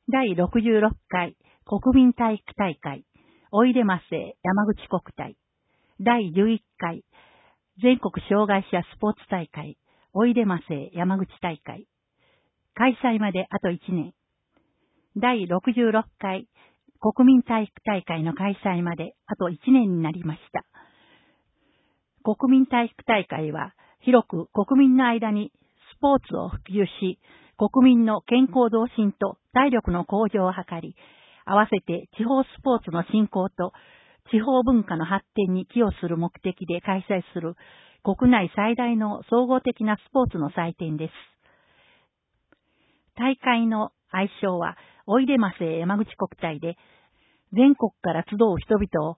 第66回国民体育大会おいでませ山口国体。第11回全国障害者スポーツ大会おいでませ山口大会。開催まであと1年。第66回国民体育大会の開催まであと1年になりました。国民体育大会は広く国民の間にスポーツを普及し、国民の健康増進と体力の向上を図り、合わせて地方スポーツの振興と地方文化の発展に寄与する目的で開催する国内最大の総合的なスポーツの祭典です。大会の愛称はおいでませ山口国体で、全国から集う人々を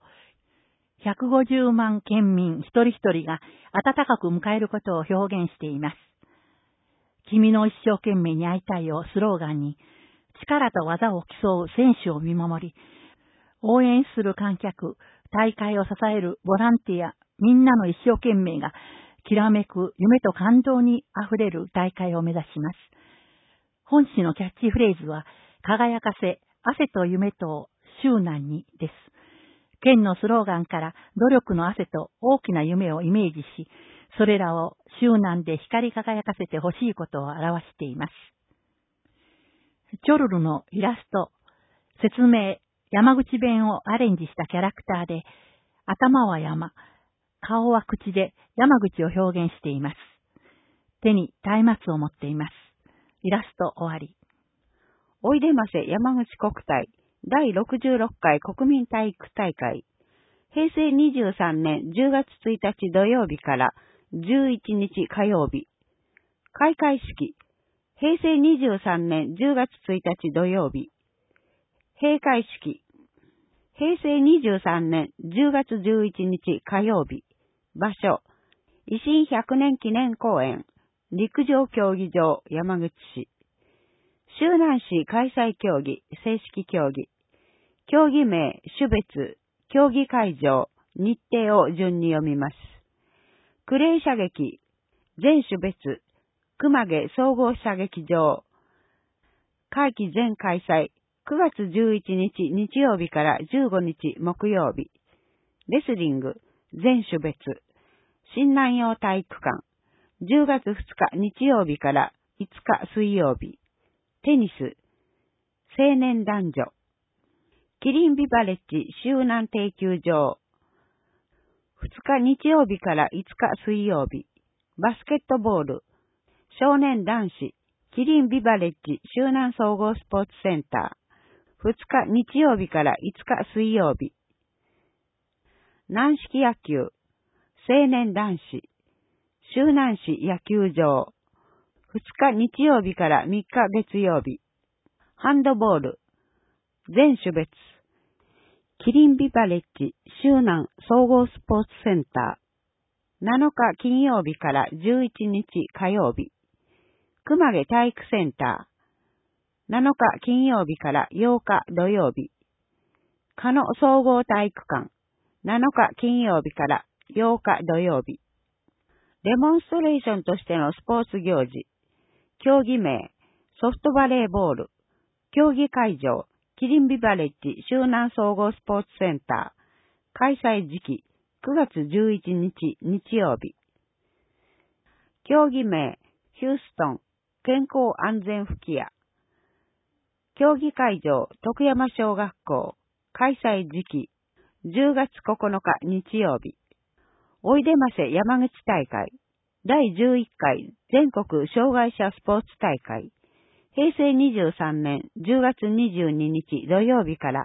150万県民一人一人が温かく迎えることを表現しています。君の一生懸命に会いたいをスローガンに、力と技を競う選手を見守り、応援する観客、大会を支えるボランティア、みんなの一生懸命が、きらめく夢と感動にあふれる大会を目指します。本誌のキャッチフレーズは、輝かせ、汗と夢と執念にです。県のスローガンから努力の汗と大きな夢をイメージし、それらを執念で光り輝かせてほしいことを表しています。チョルルのイラスト、説明、山口弁をアレンジしたキャラクターで、頭は山、顔は口で山口を表現しています。手に松明を持っています。イラスト終わり。 おいでませ山口国体第66回国民体育大会。平成23年10月1日土曜日から11日火曜日。開会式。平成23年10月1日土曜日。閉会式。平成23年10月11日火曜日。場所。維新100年記念公園。陸上競技場山口市。周南市開催競技、正式競技。競技名、種別、競技会場、日程を順に読みます。クレイ射撃、全種別、熊毛総合射撃場。会期全開催、9月11日日曜日から15日木曜日。レスリング、全種別、新南陽体育館。10月2日日曜日から5日水曜日。テニス、青年男女。キリンビバレッジ周南定休場。2日日曜日から5日水曜日。バスケットボール、少年男子、キリンビバレッジ周南総合スポーツセンター。2日日曜日から5日水曜日。軟式野球、青年男子、周南市野球場。2日日曜日から3日月曜日。ハンドボール、全種別。キリンビバレッジ周南総合スポーツセンター。7日金曜日から11日火曜日。熊毛体育センター。7日金曜日から8日土曜日。加野総合体育館。7日金曜日から8日土曜日。デモンストレーションとしてのスポーツ行事。競技名、ソフトバレーボール。競技会場、キリンビバレッジ周南総合スポーツセンター。開催時期、9月11日日曜日。競技名、ヒューストン、健康安全吹き矢。競技会場、徳山小学校。開催時期、10月9日日曜日。おいでませ山口大会。第11回全国障害者スポーツ大会。平成23年10月22日土曜日から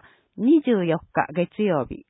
24日月曜日。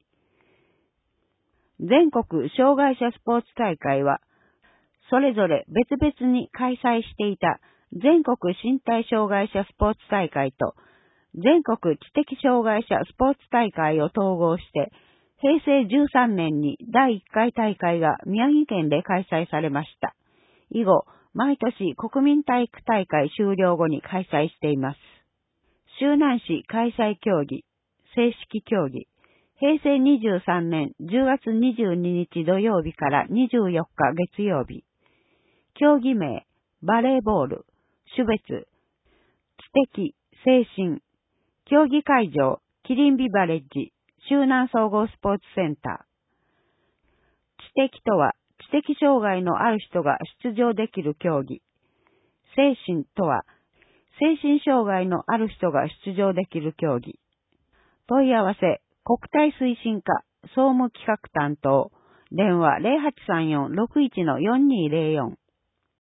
全国障害者スポーツ大会は、それぞれ別々に開催していた全国身体障害者スポーツ大会と全国知的障害者スポーツ大会を統合して、平成13年に第1回大会が宮城県で開催されました。以後、毎年国民体育大会終了後に開催しています。周南市開催競技、正式競技。平成23年10月22日土曜日から24日月曜日。競技名、バレーボール、種別、知的、精神、 競技会場、キリンビバレッジ、周南総合スポーツセンター。知的とは、知的障害のある人が出場できる競技。精神とは、精神障害のある人が出場できる競技。問い合わせ、国体推進課、総務企画担当、電話 0834-61-4204